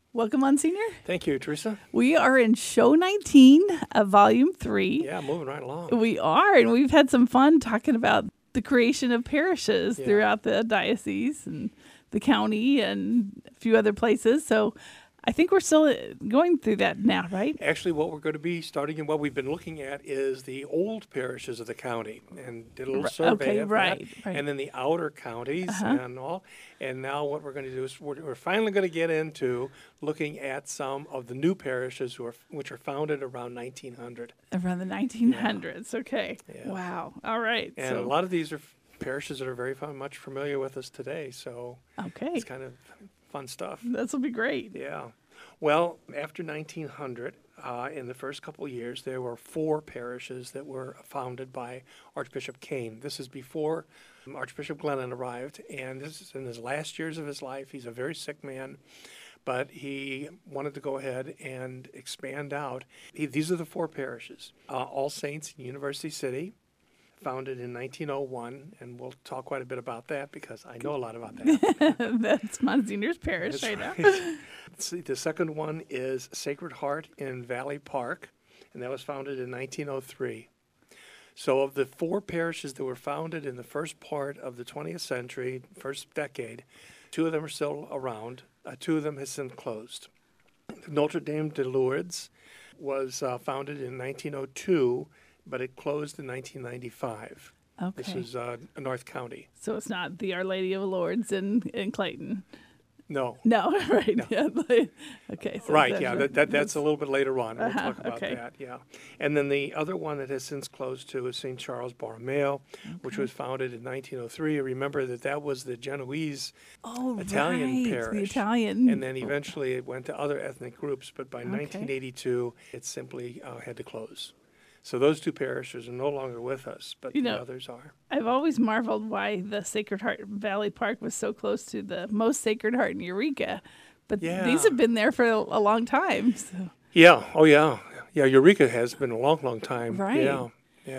Welcome, Monsignor. Thank you, Teresa. We are in show 19 of volume 3. Yeah, moving right along. We are, and we've had some fun talking about the creation of parishes throughout the diocese and the county and a few other places. So I think we're still going through that now, right? Actually, what we're going to be starting and what we've been looking at is the old parishes of the county, and did a little survey of that. And then the outer counties and all. And now what we're going to do is we're finally going to get into looking at some of the new parishes which are founded around 1900. Around the 1900s, okay. Yeah. Wow, all right. And a lot of these are parishes that are very much familiar with us today, so it's kind of fun stuff. This will be great. Yeah. Well, after 1900, in the first couple of years, there were 4 parishes that were founded by Archbishop Kane. This is before Archbishop Glennon arrived, and this is in his last years of his life. He's a very sick man, but he wanted to go ahead and expand out. These are the 4 parishes. All Saints in University City, founded in 1901, and we'll talk quite a bit about that because I know a lot about that. That's Monsignor's parish right now. The second one is Sacred Heart in Valley Park, and that was founded in 1903. So of the 4 parishes that were founded in the first part of the 20th century, first decade, 2 of them are still around. 2 of them have since closed. Notre Dame de Lourdes was founded in 1902, but it closed in 1995. Okay. This is North County. So it's not the Our Lady of Lourdes in Clayton. No. No, right. No. Yeah. Okay. So right, yeah, that's a little bit later on. We'll talk about okay. that, yeah. And then the other one that has since closed too is St. Charles Borromeo, which was founded in 1903. Remember that was the Genoese Italian parish. The Italian. And then eventually it went to other ethnic groups, but by 1982 it simply had to close. So those 2 parishes are no longer with us, but the others are. I've always marveled why the Sacred Heart Valley Park was so close to the most Sacred Heart in Eureka. But these have been there for a long time. So. Yeah. Oh, yeah. Yeah, Eureka has been a long, long time. Right. Yeah.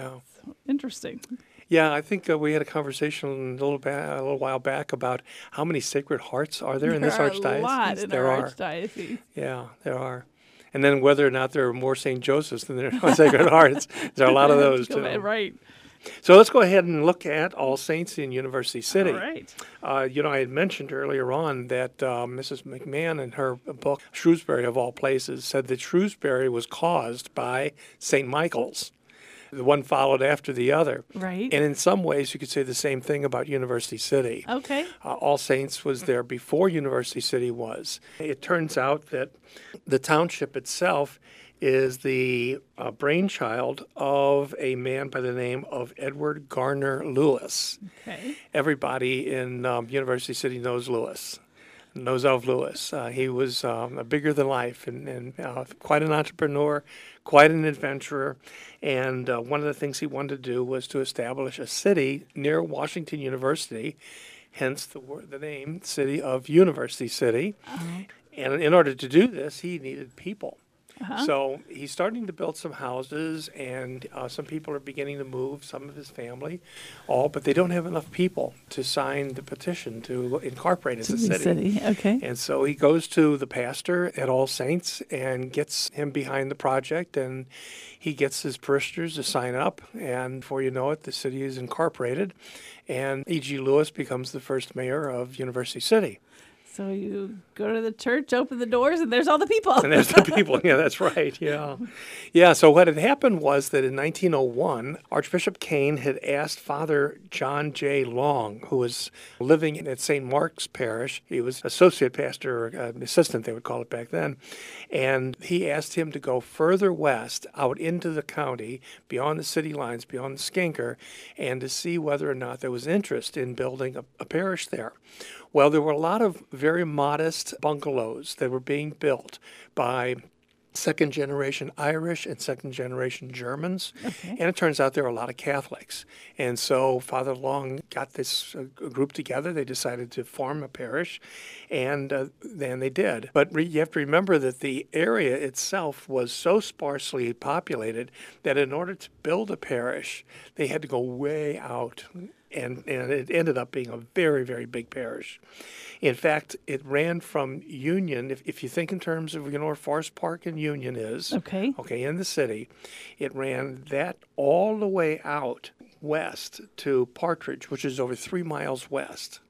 So interesting. Yeah, I think we had a conversation a little while back about how many Sacred Hearts are there in this archdiocese. There are a lot in our archdiocese. Yeah, there are. And then whether or not there are more St. Josephs than there are Sacred Hearts. There are a lot of those, too. Right. So let's go ahead and look at All Saints in University City. All right. I had mentioned earlier on that Mrs. McMahon in her book, Shrewsbury of all places, said that Shrewsbury was caused by St. Michael's. The one followed after the other. Right. And in some ways, you could say the same thing about University City. Okay. All Saints was there before University City was. It turns out that the township itself is the brainchild of a man by the name of Edward Garner Lewis. Okay. Everybody in University City knows Lewis. Knows of Lewis. He was bigger than life and quite an entrepreneur, quite an adventurer. And one of the things he wanted to do was to establish a city near Washington University, hence the name City of University City. And in order to do this, he needed people. So he's starting to build some houses, and some people are beginning to move, some of his family, but they don't have enough people to sign the petition to incorporate as a city. Okay. And so he goes to the pastor at All Saints and gets him behind the project, and he gets his parishioners to sign up, and before you know it, the city is incorporated, and E.G. Lewis becomes the first mayor of University City. So you go to the church, open the doors, and there's all the people. And there's the people. Yeah, that's right. Yeah. Yeah, so what had happened was that in 1901, Archbishop Kane had asked Father John J. Long, who was living at St. Mark's Parish. He was associate pastor, or assistant, they would call it back then. And he asked him to go further west out into the county, beyond the city lines, beyond the Skinker, and to see whether or not there was interest in building a parish there. Well, there were a lot of very modest bungalows that were being built by second-generation Irish and second-generation Germans. Okay. And it turns out there are a lot of Catholics. And so Father Long got this group together. They decided to form a parish, and then they did. But you have to remember that the area itself was so sparsely populated that in order to build a parish, they had to go way out and it ended up being a very, very big parish. In fact, it ran from Union, if you think in terms of, where Forest Park and Union is, Okay. in the city, it ran that all the way out west to Partridge, which is over 3 miles west.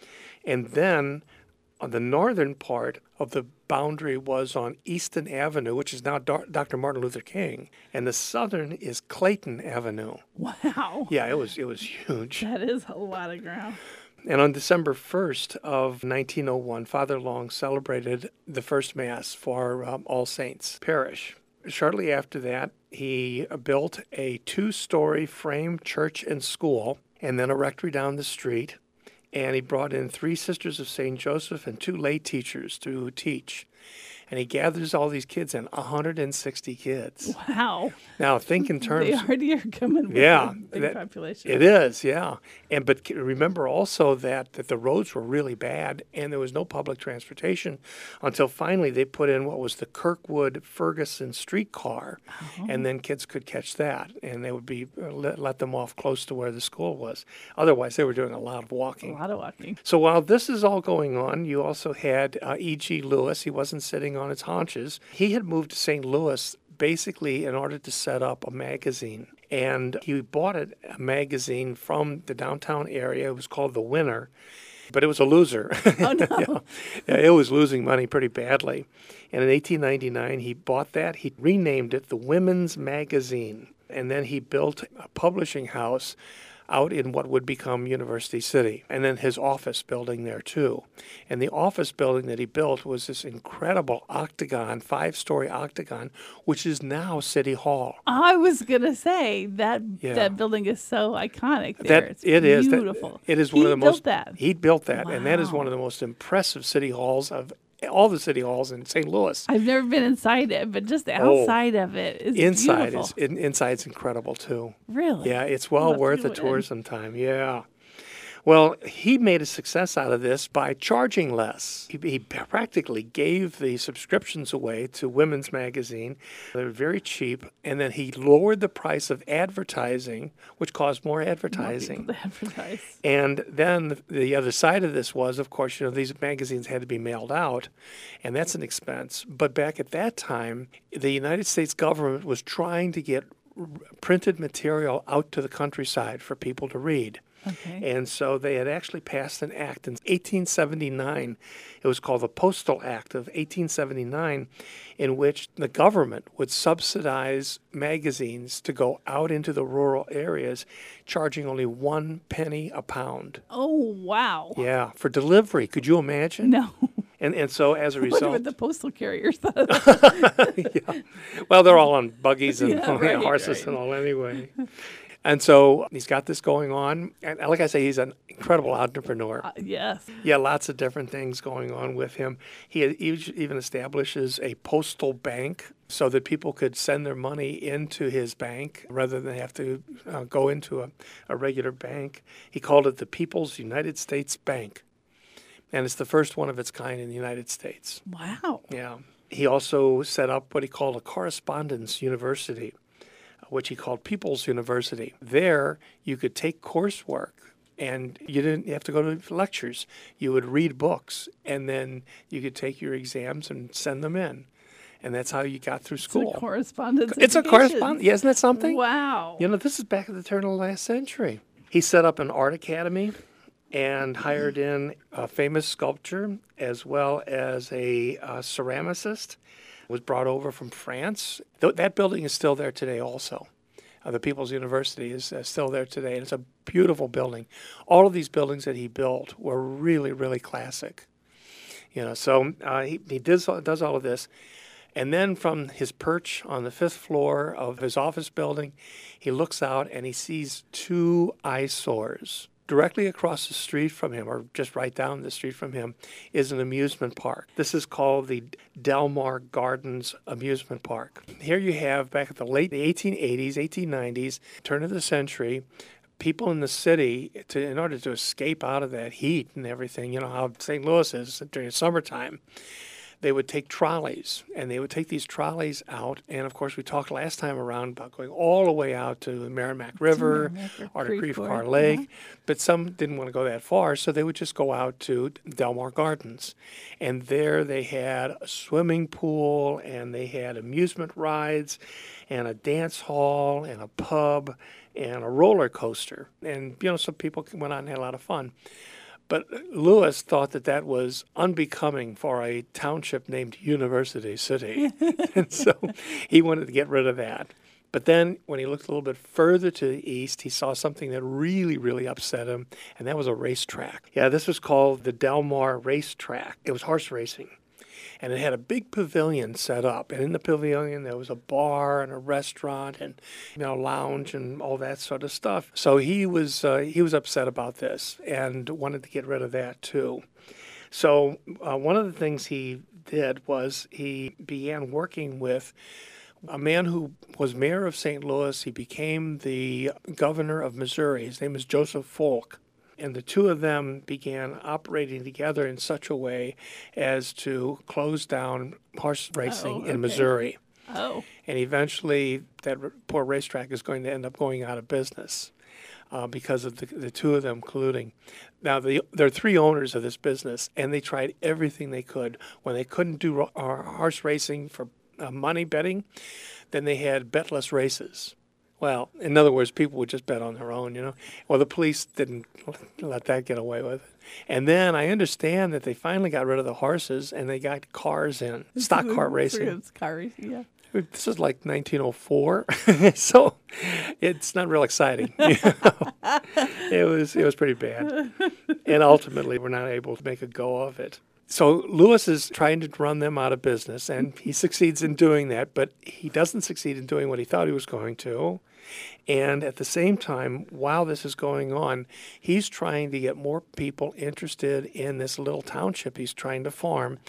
And then on the northern part of the boundary was on Easton Avenue, which is now Dr. Martin Luther King, and the southern is Clayton Avenue. Wow. Yeah, it was huge. That is a lot of ground. And on December 1st of 1901, Father Long celebrated the first Mass for All Saints Parish. Shortly after that, he built a 2-story frame church and school, and then a rectory down the street. And he brought in 3 Sisters of St. Joseph and 2 lay teachers to teach. And he gathers all these kids in, 160 kids. Wow. Now, think in terms... They already are coming with Yeah, a big population. It is, yeah. But remember also that the roads were really bad and there was no public transportation until finally they put in what was the Kirkwood-Ferguson streetcar, and then kids could catch that, and they would be let them off close to where the school was. Otherwise, they were doing a lot of walking. A lot of walking. So while this is all going on, you also had E.G. Lewis. He wasn't sitting on his haunches. He had moved to St. Louis basically in order to set up a magazine. And he bought a magazine from the downtown area. It was called The Winner, but it was a loser. Oh, no. Yeah, it was losing money pretty badly. And in 1899, he bought that. He renamed it The Women's Magazine. And then he built a publishing house out in what would become University City, and then his office building there too. And the office building that he built was this incredible octagon, 5-story octagon, which is now City Hall. I was going to say that Yeah. that building is so iconic there. It's It is. beautiful. It is one of the most. He built that. He built that, and that is Wow. one of the most impressive city halls of all the city halls in St. Louis. I've never been inside it, but just outside of it is beautiful. Inside's incredible too. Really? Yeah, it's well We'll have worth to a go tour in. sometime. Yeah. Well, he made a success out of this by charging less. He practically gave the subscriptions away to Women's Magazine. They were very cheap. And then he lowered the price of advertising, which caused more More advertising. people to advertise. And then the other side of this was, of course, these magazines had to be mailed out, and that's an expense. But back at that time, the United States government was trying to get printed material out to the countryside for people to read. Okay. And so they had actually passed an act in 1879. It was called the Postal Act of 1879, in which the government would subsidize magazines to go out into the rural areas, charging only 1 penny a pound. Oh, wow. Yeah, for delivery. Could you imagine? No. And so as a I wonder result, what the postal carriers thought of that. well, they're all on buggies and Yeah, right, horses right. and all anyway. And so he's got this going on. And like I say, he's an incredible entrepreneur. Yes. Yeah, lots of different things going on with him. He even establishes a postal bank so that people could send their money into his bank rather than have to go into a regular bank. He called it the People's United States Bank. And it's the first one of its kind in the United States. Wow. Yeah. He also set up what he called a correspondence university, which he called People's University. There, you could take coursework, and you didn't have to go to lectures. You would read books, and then you could take your exams and send them in. And that's how you got through school. It's a correspondence. It's a education. correspondence. Yeah, isn't that something? Wow. This is back at the turn of the last century. He set up an art academy and hired in a famous sculptor as well as a ceramicist. Was brought over from France. That building is still there today also. The People's University is still there today, and it's a beautiful building. All of these buildings that he built were really, really classic. So he does all of this. And then from his perch on the 5th floor of his office building, he looks out and he sees 2 eyesores. Directly across the street from him, or just right down the street from him, is an amusement park. This is called the Delmar Gardens Amusement Park. Here you have, back at the late 1880s, 1890s, turn of the century, people in the city, in order to escape out of that heat and everything, how St. Louis is during summertime, they would take trolleys, and they would take these trolleys out. And of course, we talked last time around about going all the way out to the Merrimack River or to Creve Coeur Lake. But some didn't want to go that far, so they would just go out to Del Mar Gardens. And there they had a swimming pool, and they had amusement rides, and a dance hall, and a pub, and a roller coaster. And, some people went out and had a lot of fun. But Lewis thought that that was unbecoming for a township named University City. And so he wanted to get rid of that. But then when he looked a little bit further to the east, he saw something that really, really upset him, and that was a racetrack. Yeah, this was called the Del Mar Racetrack. It was horse racing. And it had a big pavilion set up. And in the pavilion, there was a bar and a restaurant and, lounge and all that sort of stuff. So he was upset about this and wanted to get rid of that too. So one of the things he did was he began working with a man who was mayor of St. Louis. He became the governor of Missouri. His name is Joseph Folk. And the two of them began operating together in such a way as to close down horse racing in Missouri. Oh. And eventually that poor racetrack is going to end up going out of business because of the two of them colluding. Now, there are three owners of this business, and they tried everything they could. When they couldn't do horse racing for money betting, then they had betless races. Well, in other words, people would just bet on their own, Well, the police didn't let that get away with it. And then I understand that they finally got rid of the horses and they got cars in, stock car racing. Cars, yeah. This is like 1904, so it's not real exciting. It was pretty bad. And ultimately, we're not able to make a go of it. So Lewis is trying to run them out of business, and he succeeds in doing that, but he doesn't succeed in doing what he thought he was going to. And at the same time, while this is going on, he's trying to get more people interested in this little township he's trying to farm.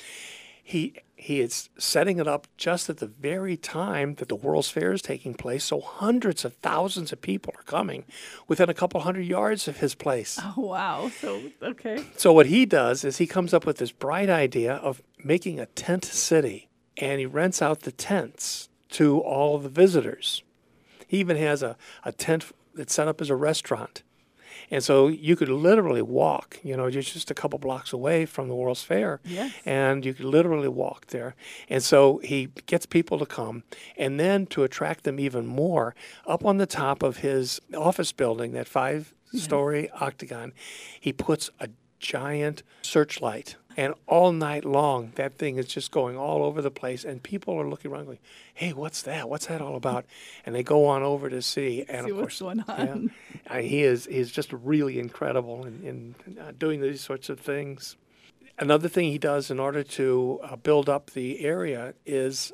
He is setting it up just at the very time that the World's Fair is taking place, so hundreds of thousands of people are coming within a couple hundred yards of his place. Oh, wow. So, okay. So what he does is he comes up with this bright idea of making a tent city, and he rents out the tents to all the visitors. He even has a tent that's set up as a restaurant. And so you could literally walk, just a couple blocks away from the World's Fair. Yes. And you could literally walk there. And so he gets people to come. And then to attract them even more, up on the top of his office building, that 5-story octagon, he puts a giant searchlight. And all night long, that thing is just going all over the place. And people are looking around going, hey, what's that? What's that all about? And they go on over to see. And see of course, what's going on. Yeah, he's just really incredible in doing these sorts of things. Another thing he does in order to build up the area is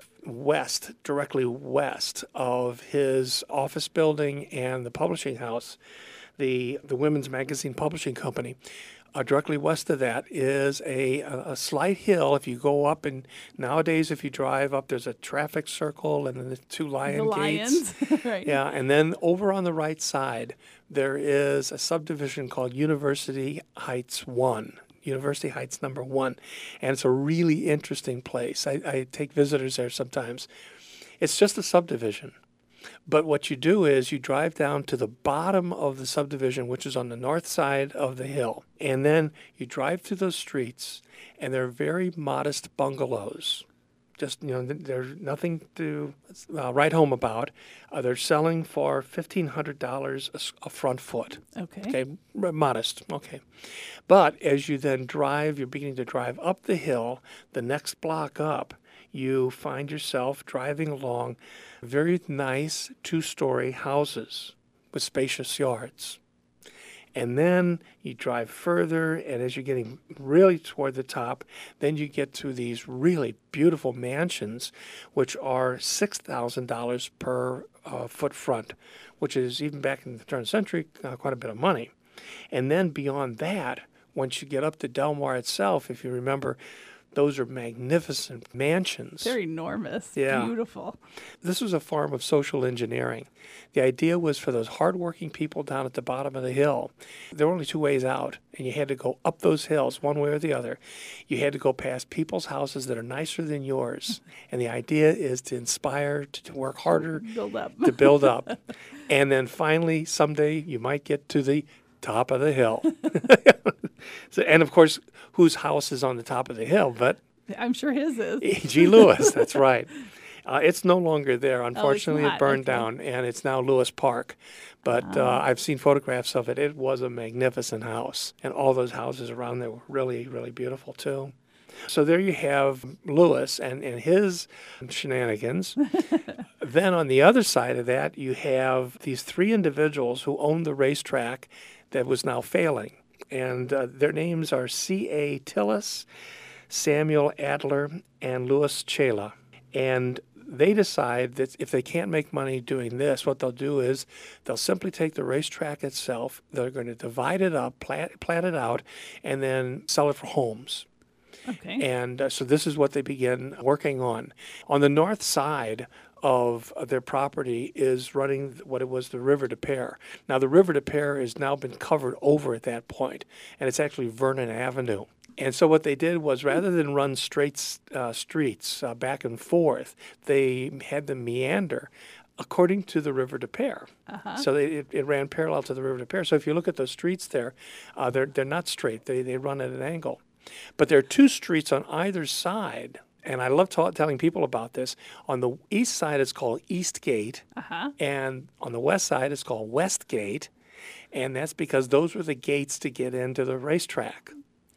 directly west of his office building and the publishing house, the Women's Magazine Publishing Company. Directly west of that is a slight hill. If you go up, and nowadays if you drive up, there's a traffic circle and then the two lion gates. Right. Yeah, and then over on the right side, there is a subdivision called University Heights 1. University Heights number 1. And it's a really interesting place. I take visitors there sometimes. It's just a subdivision. But what you do is you drive down to the bottom of the subdivision, which is on the north side of the hill. And then you drive through those streets, and they're very modest bungalows. Just, there's nothing to write home about. They're selling for $1,500 a front foot. Okay, modest. Okay. But as you then drive, you're beginning to drive up the hill, the next block up, you find yourself driving along very nice 2-story houses with spacious yards. And then you drive further, and as you're getting really toward the top, then you get to these really beautiful mansions, which are $6,000 per foot front, which is, even back in the turn of the century, quite a bit of money. And then beyond that, once you get up to Del Mar itself, if you remember, Those are magnificent mansions. They're enormous. Yeah. Beautiful. This was a form of social engineering. The idea was for those hardworking people down at the bottom of the hill. There were only two ways out, and you had to go up those hills one way or the other. You had to go past people's houses that are nicer than yours. And the idea is to inspire, to work harder, Build up. to build up. And then finally, someday, you might get to the top of the hill. So, and of course, whose house is on the top of the hill? But I'm sure his is. E.G. Lewis, that's right. It's no longer there. Unfortunately, not. it burned Okay. down, and it's now Lewis Park. But I've seen photographs of it. It was a magnificent house, and all those houses around there were really, really beautiful, too. So there you have Lewis and his shenanigans. Then on the other side of that, you have these three individuals who owned the racetrack that was now failing. And their names are C.A. Tillis, Samuel Adler, and Louis Chela. And they decide that if they can't make money doing this, what they'll do is they'll simply take the racetrack itself, they're going to divide it up, plat it out, and then sell it for homes. Okay. And so this is what they begin working on. On the north side of their property is running what it was the River de Pere. Now, the River de Pere has now been covered over at that point, and it's actually Vernon Avenue. And so what they did was, rather than run straight streets back and forth, they had them meander according to the River de Pere. So it ran parallel to the River de Pere. So if you look at those streets there, they're not straight. They run at an angle. But there are two streets on either side, and I love telling people about this. On the east side, it's called East Gate, and on the west side, it's called West Gate, and that's because those were the gates to get into the racetrack.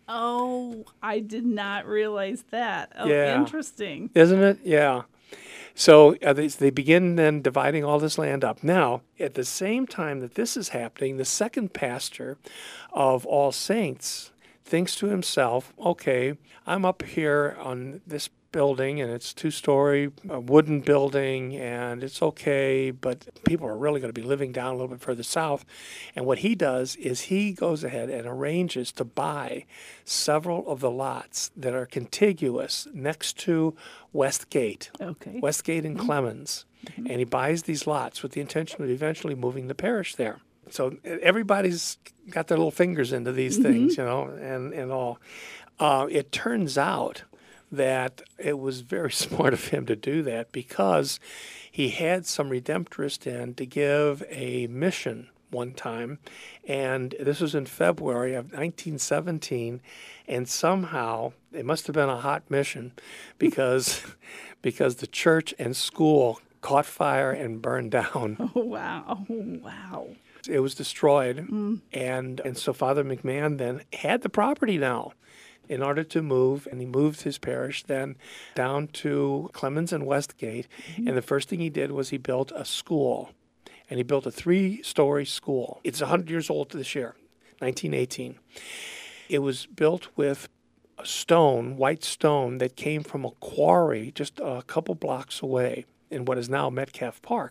Oh, I did not realize that. Oh, Yeah. interesting. Isn't it? Yeah. So they begin then dividing all this land up. Now, at the same time that this is happening, the second pastor of All Saints thinks to himself, okay, I'm up here on this building, and it's two-story wooden building, and it's okay, but people are really going to be living down a little bit further south. And what he does is he goes ahead and arranges to buy several of the lots that are contiguous next to Westgate, Okay. Westgate and Clemens. And he buys these lots with the intention of eventually moving the parish there. So everybody's got their little fingers into these things, and all. It turns out that it was very smart of him to do that, because he had some redemptorists in to give a mission one time, and this was in February of 1917, and somehow it must have been a hot mission because the church and school caught fire and burned down. Oh, wow. Wow. It was destroyed, and so Father McMahon then had the property now in order to move, and he moved his parish then down to Clemens and Westgate, and the first thing he did was he built a school, and he built a 3-story school. It's 100 years old this year, 1918. It was built with a stone, white stone, that came from a quarry just a couple blocks away in what is now Metcalf Park.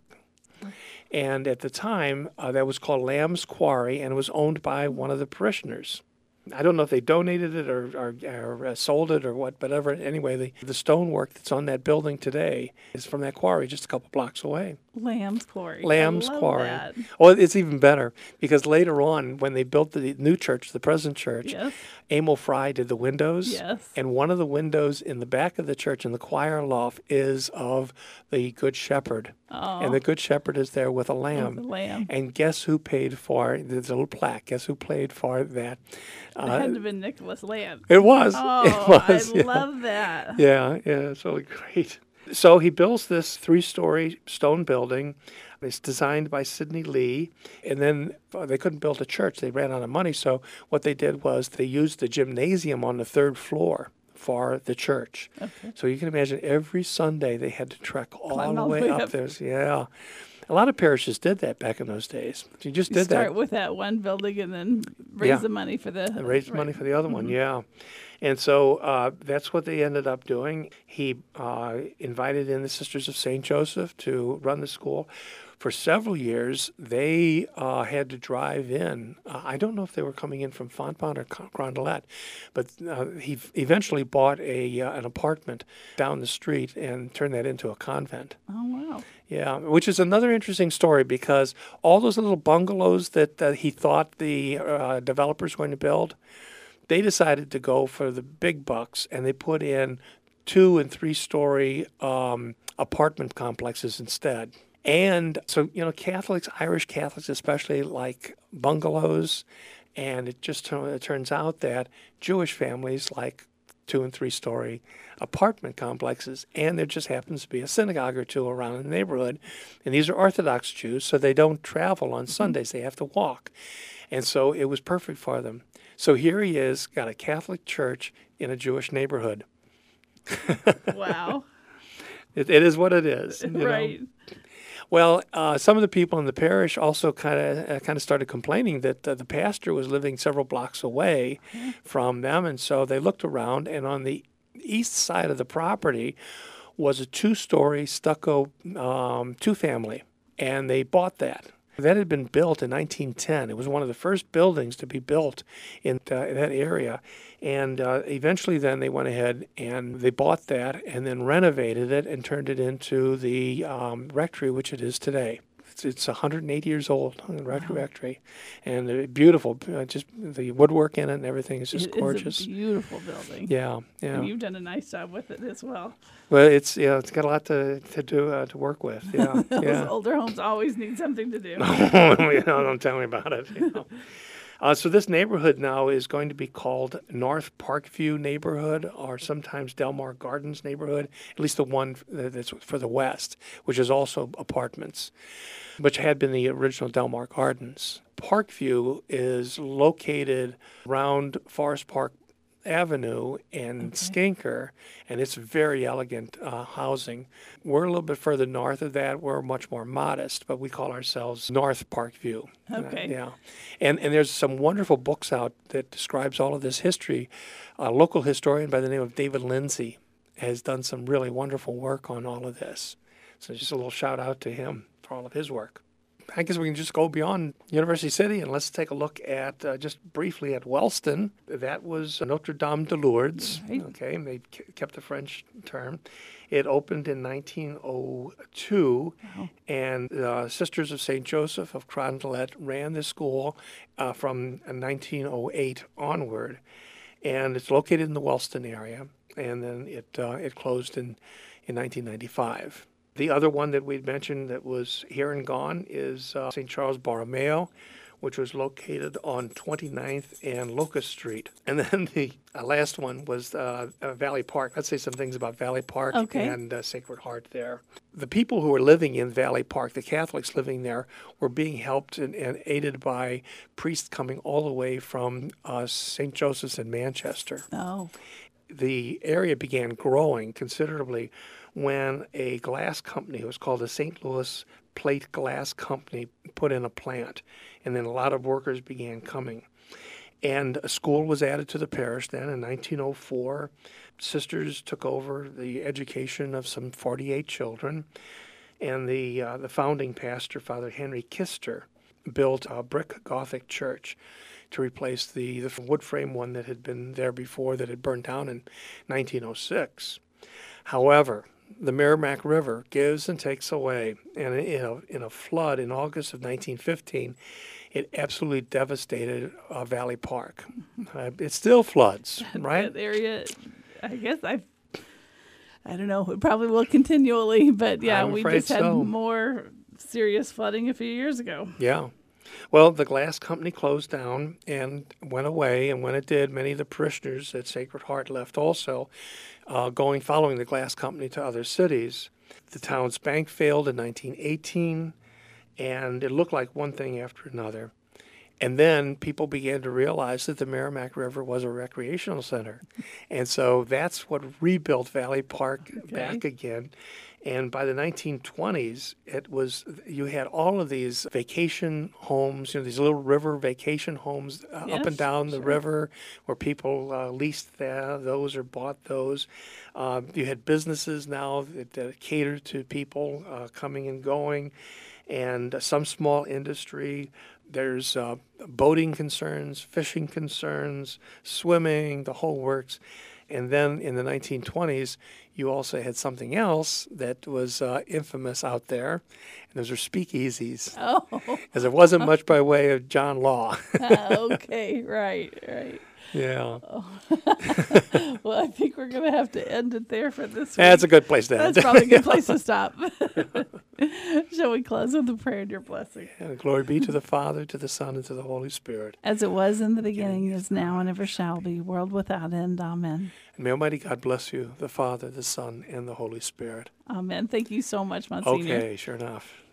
And at the time, that was called Lamb's Quarry, and it was owned by one of the parishioners. I don't know if they donated it or sold it or whatever. Anyway, the stonework that's on that building today is from that quarry just a couple blocks away. Lamb's Quarry. Lamb's I love Quarry. that. Oh, it's even better, because later on, when they built the new church, the present church, Yes. Emil Fry did the windows. Yes. And one of the windows in the back of the church in the choir loft is of the Good Shepherd. Oh. And the Good Shepherd is there with a lamb. With a lamb. And guess who paid for, there's a little plaque, guess who paid for that? It had to have been Nicholas Lamb. It was. Oh, It was. I love that. Yeah, it's really great. So he builds this 3-story stone building. It's designed by Sidney Lee. And then they couldn't build a church. They ran out of money. So what they did was they used the gymnasium on the 3rd floor for the church. Okay. So you can imagine every Sunday they had to trek all Climb the all the way way up up. there. Yeah. A lot of parishes did that back in those days. You just You did start that. with that one building and then raise Yeah. the money for the And raised money right. for the other one, yeah. And so that's what they ended up doing. He invited in the Sisters of St. Joseph to run the school. For several years, they had to drive in. I don't know if they were coming in from Fontbonne or Grondelet, but he eventually bought an apartment down the street and turned that into a convent. Oh wow. Yeah, which is another interesting story because all those little bungalows that he thought the developers were going to build, they decided to go for the big bucks and they put in 2- and 3-story apartment complexes instead. And so, Catholics, Irish Catholics especially, like bungalows. And it turns out that Jewish families like 2- and 3-story apartment complexes. And there just happens to be a synagogue or two around in the neighborhood. And these are Orthodox Jews, so they don't travel on Sundays. They have to walk. And so it was perfect for them. So here he is, got a Catholic church in a Jewish neighborhood. Wow. It is what it is. Right. Well, some of the people in the parish also kind of started complaining that the pastor was living several blocks away from them, and so they looked around, and on the east side of the property was a 2-story stucco 2-family, and they bought that. That had been built in 1910. It was one of the first buildings to be built in that area. And eventually then they went ahead and they bought that and then renovated it and turned it into the rectory, which it is today. It's 108 years old, the rectory, and beautiful. Just the woodwork in it and everything is just gorgeous. It's a beautiful building. Yeah. And you've done a nice job with it as well. Well, it's got a lot to do to work with. Yeah, Those older homes always need something to do. Don't tell me about it. So this neighborhood now is going to be called North Parkview neighborhood, or sometimes Delmar Gardens neighborhood, at least the one that's for the west, which is also apartments, which had been the original Delmar Gardens. Parkview is located around Forest Park Avenue in Skinker, and it's very elegant housing. We're a little bit further north of that. We're much more modest, but we call ourselves North Parkview. Okay. Yeah. And there's some wonderful books out that describes all of this history. A local historian by the name of David Lindsay has done some really wonderful work on all of this. So just a little shout out to him for all of his work. I guess we can just go beyond University City and let's take a look at, just briefly, at Wellston. That was Notre Dame de Lourdes. Right. Okay, they kept the French term. It opened in 1902, and Sisters of St. Joseph of Grondelet ran the school from 1908 onward. And it's located in the Wellston area, and then it closed in 1995. The other one that we'd mentioned that was here and gone is St. Charles Borromeo, which was located on 29th and Locust Street. And then the last one was Valley Park. Let's say some things about Valley Park and Sacred Heart there. The people who were living in Valley Park, the Catholics living there, were being helped and aided by priests coming all the way from St. Joseph's in Manchester. Oh. The area began growing considerably when a glass company, it was called the St. Louis Plate Glass Company, put in a plant. And then a lot of workers began coming. And a school was added to the parish then in 1904. Sisters took over the education of some 48 children. And the founding pastor, Father Henry Kister, built a brick Gothic church to replace the wood frame one that had been there before that had burned down in 1906. However, the Merrimack River gives and takes away, and in a flood in August of 1915, it absolutely devastated Valley Park. It still floods, right? That area, I guess I don't know, it probably will continually, but yeah, we just had more serious flooding a few years ago. Yeah. Well, the glass company closed down and went away, and when it did, many of the parishioners at Sacred Heart left also, following the glass company to other cities. The town's bank failed in 1918, and it looked like one thing after another. And then people began to realize that the Merrimack River was a recreational center. And so that's what rebuilt Valley Park back again. And by the 1920s, you had all of these vacation homes, these little river vacation homes up and down the river where people leased those or bought those. You had businesses now that cater to people coming and going, and some small industry. There's boating concerns, fishing concerns, swimming, the whole works. And then in the 1920s, you also had something else that was infamous out there, and those are speakeasies. Oh. Because there wasn't much by way of John Law. Okay, right. Yeah. Oh. Well, I think we're going to have to end it there for this week. That's a good place to end. That's probably a good place to stop. Shall we close with a prayer and your blessing? And glory be to the Father, to the Son, and to the Holy Spirit. As it was in the beginning, is now, and ever shall be, world without end. Amen. And may Almighty God bless you, the Father, the Son, and the Holy Spirit. Amen. Thank you so much, Monsignor. Okay, sure enough.